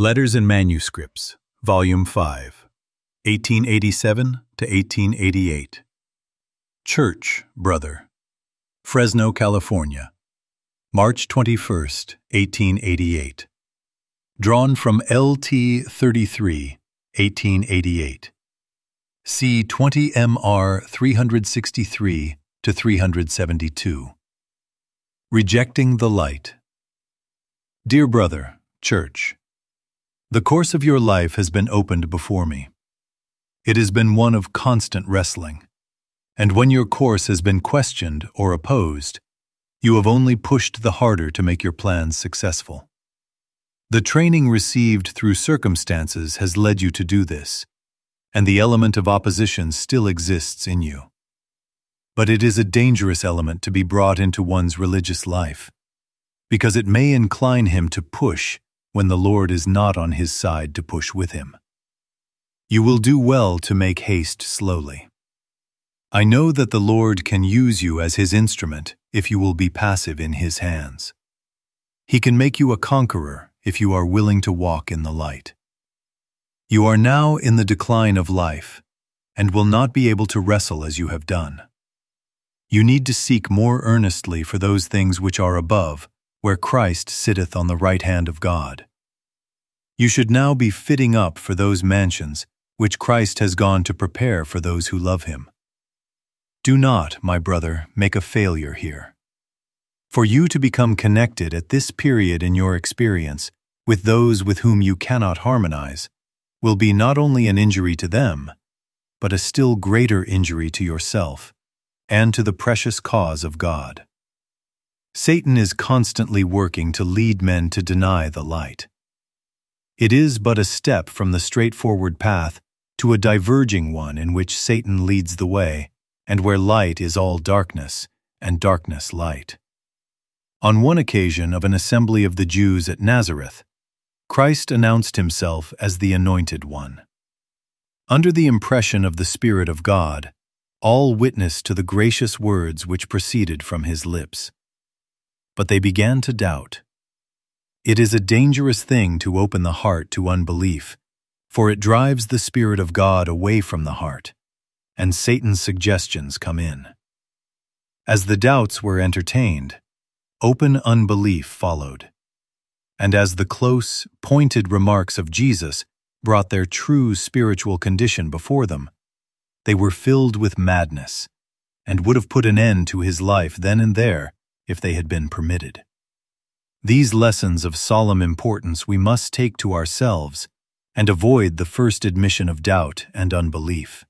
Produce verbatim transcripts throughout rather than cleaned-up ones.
Letters and Manuscripts, Volume five, eighteen eighty-seven to eighteen eighty-eight. Church, Brother. Fresno, California. March twenty-first, eighteen eighty-eight. Drawn from L T thirty-three, eighteen eighty-eight. C twenty M R three sixty-three to three seventy-two. Rejecting the Light. Dear Brother, Church, the course of your life has been opened before me. It has been one of constant wrestling, and when your course has been questioned or opposed, you have only pushed the harder to make your plans successful. The training received through circumstances has led you to do this, and the element of opposition still exists in you. But it is a dangerous element to be brought into one's religious life, because it may incline him to push when the Lord is not on his side to push with him. You will do well to make haste slowly. I know that the Lord can use you as his instrument if you will be passive in his hands. He can make you a conqueror if you are willing to walk in the light. You are now in the decline of life and will not be able to wrestle as you have done. You need to seek more earnestly for those things which are above, where Christ sitteth on the right hand of God. You should now be fitting up for those mansions which Christ has gone to prepare for those who love him. Do not, my brother, make a failure here. For you to become connected at this period in your experience with those with whom you cannot harmonize will be not only an injury to them, but a still greater injury to yourself and to the precious cause of God. Satan is constantly working to lead men to deny the light. It is but a step from the straightforward path to a diverging one in which Satan leads the way, and where light is all darkness, and darkness light. On one occasion of an assembly of the Jews at Nazareth, Christ announced himself as the Anointed One. Under the impression of the Spirit of God, all witnessed to the gracious words which proceeded from his lips. But they began to doubt. It is a dangerous thing to open the heart to unbelief, for it drives the Spirit of God away from the heart, and Satan's suggestions come in. As the doubts were entertained, open unbelief followed. And as the close, pointed remarks of Jesus brought their true spiritual condition before them, they were filled with madness, and would have put an end to his life then and there if they had been permitted. These lessons of solemn importance we must take to ourselves and avoid the first admission of doubt and unbelief.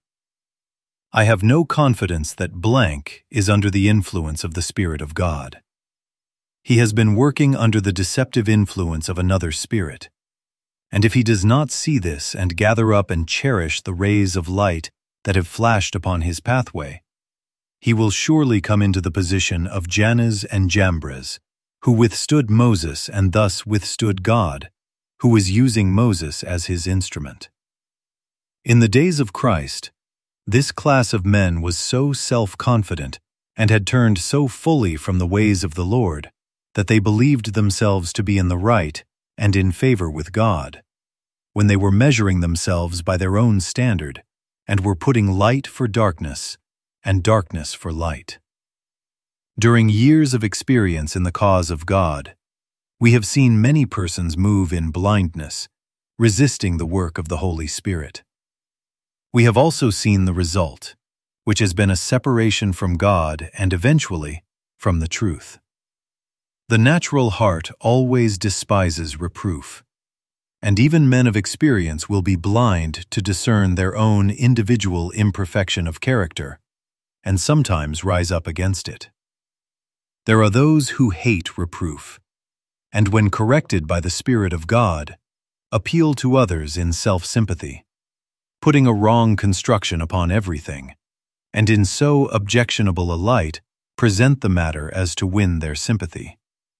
I have no confidence that blank is under the influence of the Spirit of God. He has been working under the deceptive influence of another spirit, and if he does not see this and gather up and cherish the rays of light that have flashed upon his pathway, he will surely come into the position of Jannes and Jambres, who withstood Moses and thus withstood God, who was using Moses as his instrument. In the days of Christ, this class of men was so self-confident and had turned so fully from the ways of the Lord that they believed themselves to be in the right and in favor with God, when they were measuring themselves by their own standard and were putting light for darkness and darkness for light. During years of experience in the cause of God, we have seen many persons move in blindness, resisting the work of the Holy Spirit. We have also seen the result, which has been a separation from God and eventually from the truth. The natural heart always despises reproof, and even men of experience will be blind to discern their own individual imperfection of character, and sometimes rise up against it. There are those who hate reproof, and when corrected by the Spirit of God, appeal to others in self-sympathy, putting a wrong construction upon everything, and in so objectionable a light present the matter as to win their sympathy.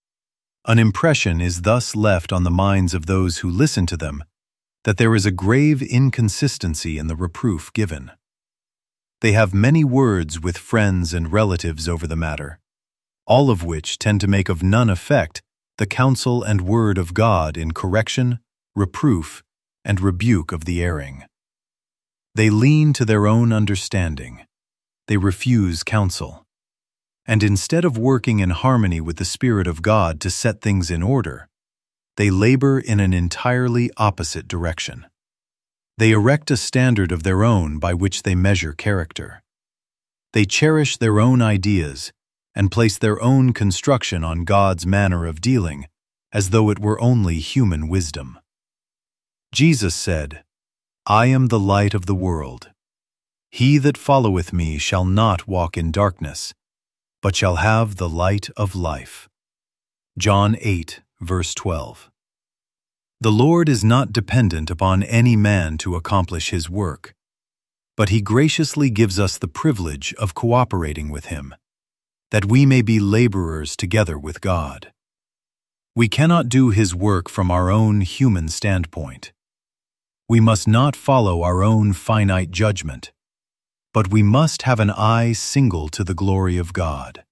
An impression is thus left on the minds of those who listen to them that there is a grave inconsistency in the reproof given. They have many words with friends and relatives over the matter, all of which tend to make of none effect the counsel and word of God in correction, reproof, and rebuke of the erring. They lean to their own understanding. They refuse counsel. And instead of working in harmony with the Spirit of God to set things in order, they labor in an entirely opposite direction. They erect a standard of their own by which they measure character. They cherish their own ideas and place their own construction on God's manner of dealing as though it were only human wisdom. Jesus said, "I am the light of the world. He that followeth me shall not walk in darkness, but shall have the light of life." John eight, verse twelve. The Lord is not dependent upon any man to accomplish His work, but He graciously gives us the privilege of cooperating with Him, that we may be laborers together with God. We cannot do His work from our own human standpoint. We must not follow our own finite judgment, but we must have an eye single to the glory of God.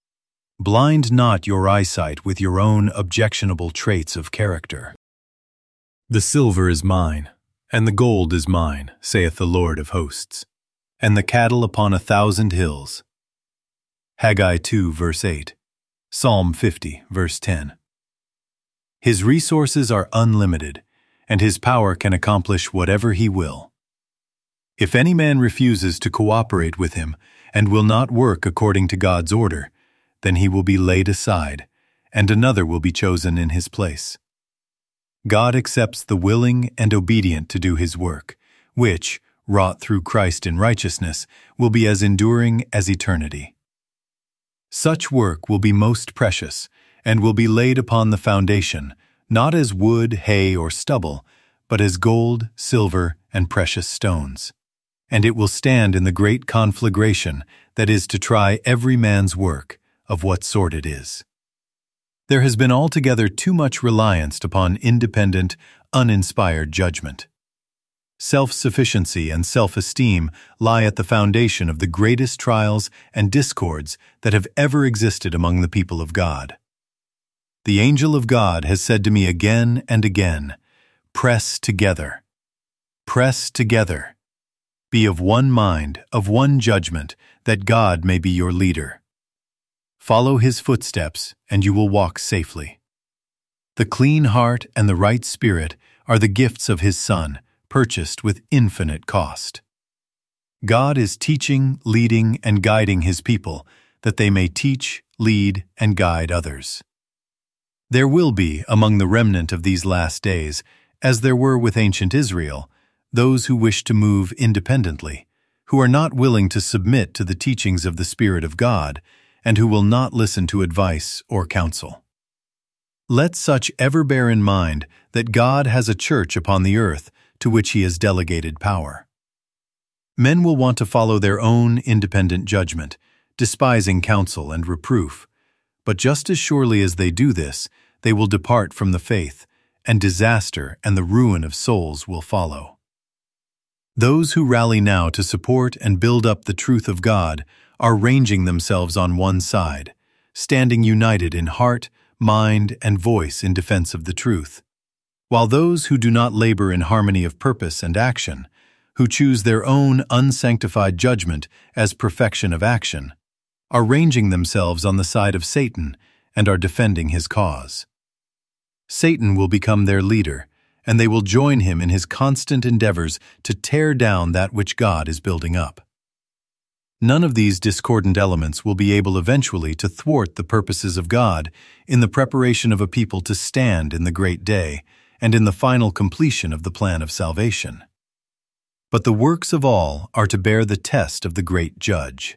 Blind not your eyesight with your own objectionable traits of character. The silver is mine, and the gold is mine, saith the Lord of hosts, and the cattle upon a thousand hills. Haggai two, verse eight, Psalm fifty, verse ten. His resources are unlimited, and His power can accomplish whatever He will. If any man refuses to cooperate with Him and will not work according to God's order, then he will be laid aside, and another will be chosen in his place. God accepts the willing and obedient to do His work, which, wrought through Christ in righteousness, will be as enduring as eternity. Such work will be most precious, and will be laid upon the foundation, not as wood, hay, or stubble, but as gold, silver, and precious stones. And it will stand in the great conflagration that is to try every man's work, of what sort it is. There has been altogether too much reliance upon independent, uninspired judgment. Self-sufficiency and self-esteem lie at the foundation of the greatest trials and discords that have ever existed among the people of God. The angel of God has said to me again and again, "Press together. Press together. Be of one mind, of one judgment, that God may be your leader. Follow His footsteps, and you will walk safely." The clean heart and the right spirit are the gifts of His Son, purchased with infinite cost. God is teaching, leading, and guiding His people, that they may teach, lead, and guide others. There will be, among the remnant of these last days, as there were with ancient Israel, those who wish to move independently, who are not willing to submit to the teachings of the Spirit of God, and who will not listen to advice or counsel. Let such ever bear in mind that God has a church upon the earth to which He has delegated power. Men will want to follow their own independent judgment, despising counsel and reproof, but just as surely as they do this, they will depart from the faith, and disaster and the ruin of souls will follow. Those who rally now to support and build up the truth of God are ranging themselves on one side, standing united in heart, mind, and voice in defense of the truth, while those who do not labor in harmony of purpose and action, who choose their own unsanctified judgment as perfection of action, are ranging themselves on the side of Satan and are defending his cause. Satan will become their leader, and they will join him in his constant endeavors to tear down that which God is building up. None of these discordant elements will be able eventually to thwart the purposes of God in the preparation of a people to stand in the great day and in the final completion of the plan of salvation. But the works of all are to bear the test of the great Judge.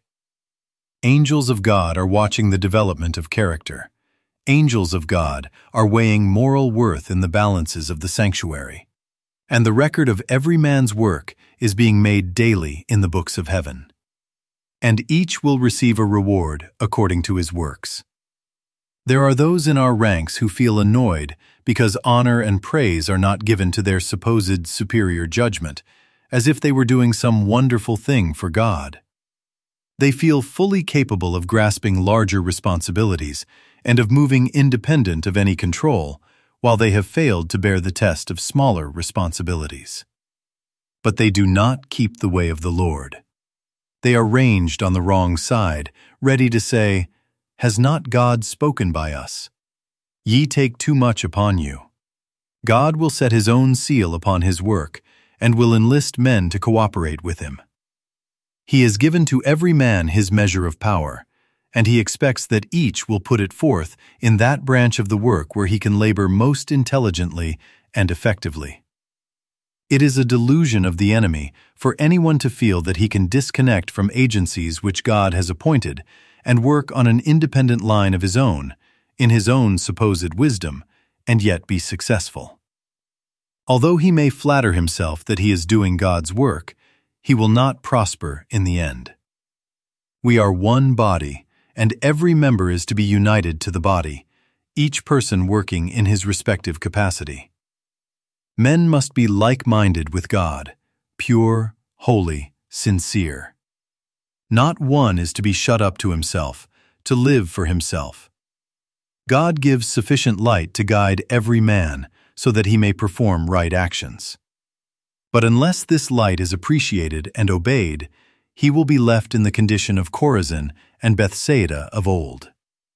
Angels of God are watching the development of character. Angels of God are weighing moral worth in the balances of the sanctuary. And the record of every man's work is being made daily in the books of heaven. And each will receive a reward according to his works. There are those in our ranks who feel annoyed because honor and praise are not given to their supposed superior judgment, as if they were doing some wonderful thing for God. They feel fully capable of grasping larger responsibilities and of moving independent of any control, while they have failed to bear the test of smaller responsibilities. But they do not keep the way of the Lord. They are ranged on the wrong side, ready to say, "Has not God spoken by us? Ye take too much upon you." God will set his own seal upon his work and will enlist men to cooperate with him. He has given to every man his measure of power, and he expects that each will put it forth in that branch of the work where he can labor most intelligently and effectively. It is a delusion of the enemy for anyone to feel that he can disconnect from agencies which God has appointed and work on an independent line of his own, in his own supposed wisdom, and yet be successful. Although he may flatter himself that he is doing God's work, he will not prosper in the end. We are one body, and every member is to be united to the body, each person working in his respective capacity. Men must be like-minded with God, pure, holy, sincere. Not one is to be shut up to himself, to live for himself. God gives sufficient light to guide every man so that he may perform right actions. But unless this light is appreciated and obeyed, he will be left in the condition of Chorazin and Bethsaida of old.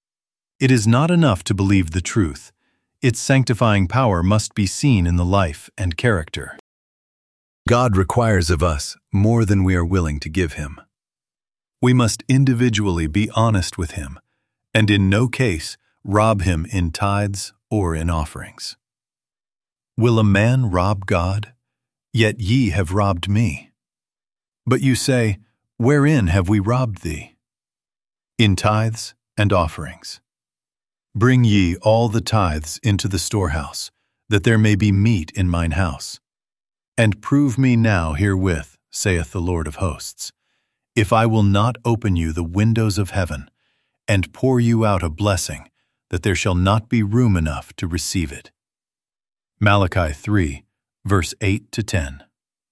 It is not enough to believe the truth. Its sanctifying power must be seen in the life and character. God requires of us more than we are willing to give him. We must individually be honest with him, and in no case rob him in tithes or in offerings. Will a man rob God? Yet ye have robbed me. But you say, Wherein have we robbed thee? In tithes and offerings. Bring ye all the tithes into the storehouse, that there may be meat in mine house. And prove me now herewith, saith the Lord of hosts, if I will not open you the windows of heaven, and pour you out a blessing, that there shall not be room enough to receive it. Malachi three, verse eight to ten.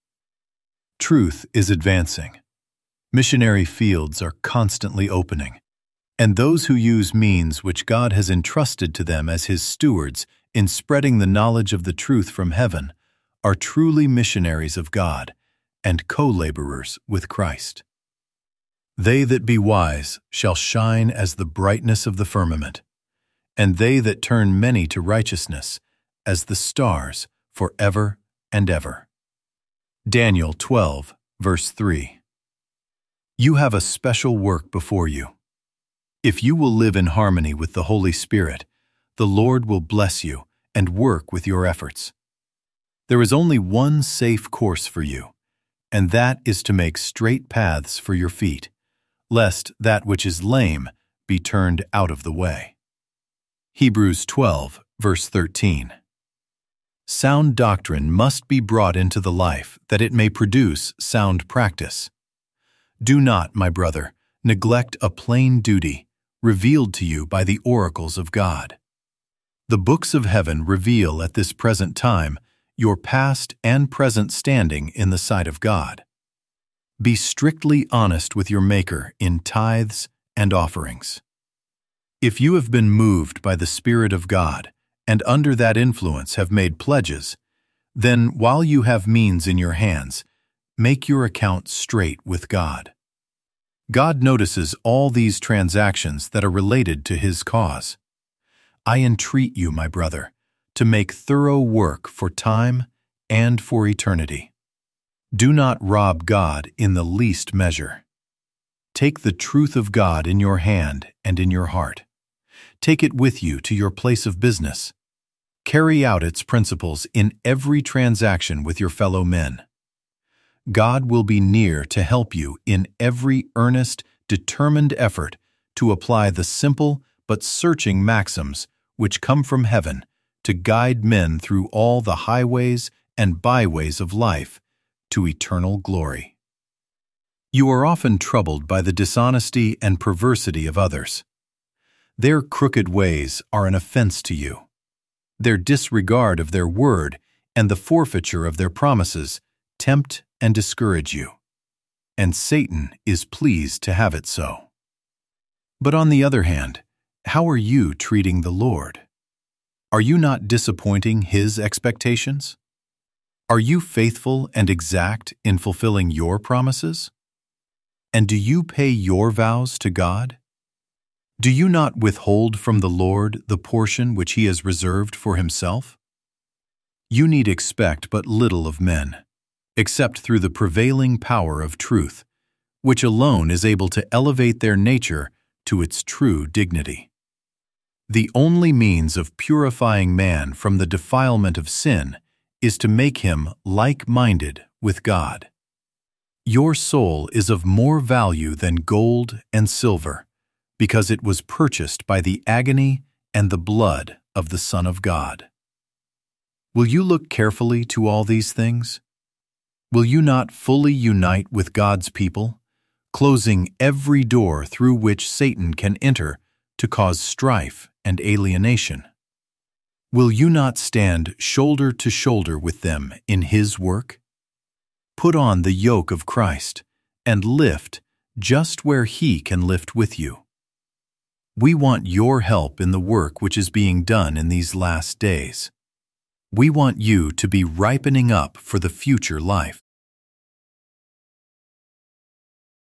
Truth is advancing. Missionary fields are constantly opening, and those who use means which God has entrusted to them as his stewards in spreading the knowledge of the truth from heaven are truly missionaries of God and co-laborers with Christ. They that be wise shall shine as the brightness of the firmament, and they that turn many to righteousness as the stars forever and ever. Daniel twelve, verse three. You have a special work before you. If you will live in harmony with the Holy Spirit, the Lord will bless you and work with your efforts. There is only one safe course for you, and that is to make straight paths for your feet, lest that which is lame be turned out of the way. Hebrews twelve, verse thirteen. Sound doctrine must be brought into the life that it may produce sound practice. Do not, my brother, neglect a plain duty revealed to you by the oracles of God. The books of heaven reveal at this present time your past and present standing in the sight of God. Be strictly honest with your Maker in tithes and offerings. If you have been moved by the Spirit of God and under that influence have made pledges, then while you have means in your hands, make your account straight with God. God notices all these transactions that are related to his cause. I entreat you, my brother, to make thorough work for time and for eternity. Do not rob God in the least measure. Take the truth of God in your hand and in your heart. Take it with you to your place of business. Carry out its principles in every transaction with your fellow men. God will be near to help you in every earnest, determined effort to apply the simple but searching maxims which come from heaven to guide men through all the highways and byways of life to eternal glory. You are often troubled by the dishonesty and perversity of others. Their crooked ways are an offense to you. Their disregard of their word and the forfeiture of their promises tempt and discourage you, and Satan is pleased to have it so. But on the other hand, how are you treating the Lord? Are you not disappointing His expectations? Are you faithful and exact in fulfilling your promises? And do you pay your vows to God? Do you not withhold from the Lord the portion which He has reserved for Himself? You need expect but little of men, except through the prevailing power of truth, which alone is able to elevate their nature to its true dignity. The only means of purifying man from the defilement of sin is to make him like-minded with God. Your soul is of more value than gold and silver, because it was purchased by the agony and the blood of the Son of God. Will you look carefully to all these things? Will you not fully unite with God's people, closing every door through which Satan can enter to cause strife and alienation? Will you not stand shoulder to shoulder with them in His work? Put on the yoke of Christ and lift just where He can lift with you. We want your help in the work which is being done in these last days. We want you to be ripening up for the future life.